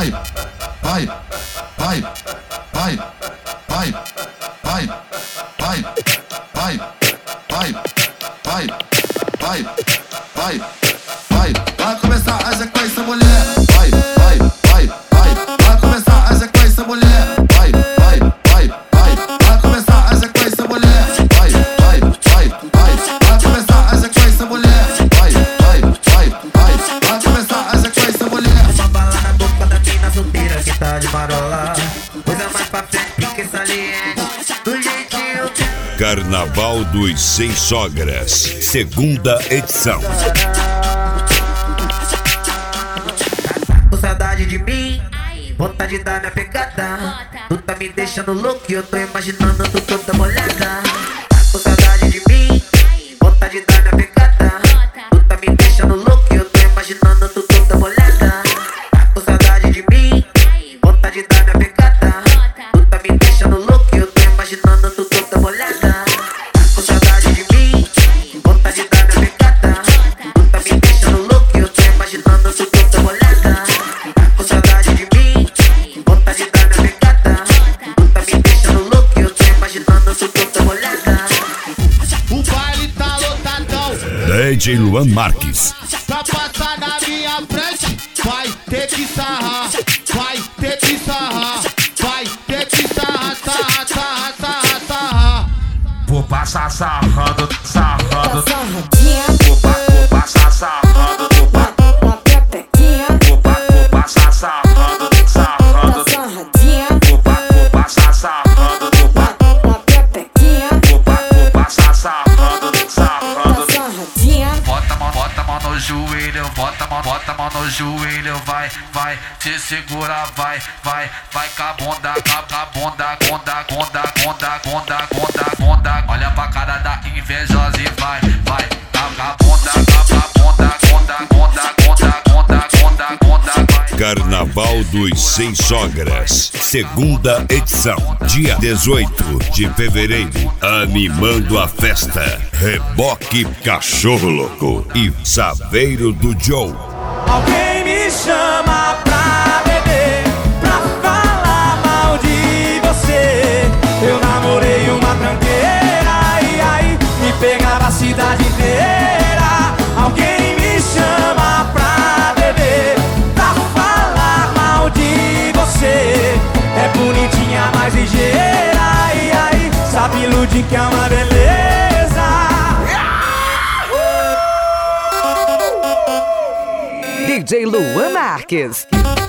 vai, vai, vai, vai, vai, vai, vai, vai, vai, vai, vai, vai, vai começar a sequência, mulher. Vai, vai, vai, vai, vai começar a sequência, mulher. Vai, vai, vai, vai, vai começar a sequência, mulher. Vai, vai, vai, vai, vai começar a sequência, mulher. Vai, vai, vai, vai, vai começar a sequência, mulher. Uma bala na boca da mina solteira que tá de marola. Coisa mais pra frente que saliente. Do jeitinho que Carnaval dos Sem Sogras, segunda edição. com saudade de mim, vontade de dar minha pegada. Tu tá me deixando louco e eu tô imaginando tu toda molhada. Com saudade de mim, vontade de dar minha pegada. Tu tá me deixando louco e eu tô imaginando tu toda molhada. Com saudade de mim, vontade de dar minha pegada. Tu tá me deixando louco e eu tô imaginando tu toda molhada. Com saudade de mim, vontade de dar minha pegada. Tu tá me deixando louco e eu tô imaginando tu toda molhada. Com saudade de mim, vontade de dar minha pegada. Tu tá me deixando louco e eu tô imaginando tu toda molhada. O baile tá lotadão. DJ Luan Marques. Pra passar na minha frente, vai ter que sarrar, vai ter que sarrar, vai ter que sarrar, sarrar, sarrar, sarrar, sarrar. Vou passar sarrando, sarrando. Sarradinha, Vou passar sarrando. na pepequinha, Vou passar sarrando, sarrando. sarradinha, Vou passar sarrando. na pepequinha, Vou passar sarrando, sarrando. sarradinha. Bota a mão no joelho, bota a mão no joelho, vai, vai, te segura, vai, vai, vai com a bunda, bunda. Olha pra cara da invejosa e vai, vai, com a bunda, vai. Carnaval dos Sem Sogras, segunda edição, dia 18 de fevereiro, animando a festa, Reboque Cachorro Louco e Saveiro do Joe. Alguém me chama pra beber, pra falar mal de você. Eu namorei uma tranqueira e aí me pegava a cidade inteira. Alguém me chama pra beber, pra falar mal de você. É bonitinha, mais ligeira e aí sabe iludir que é uma beleza. DJ Luan Marques.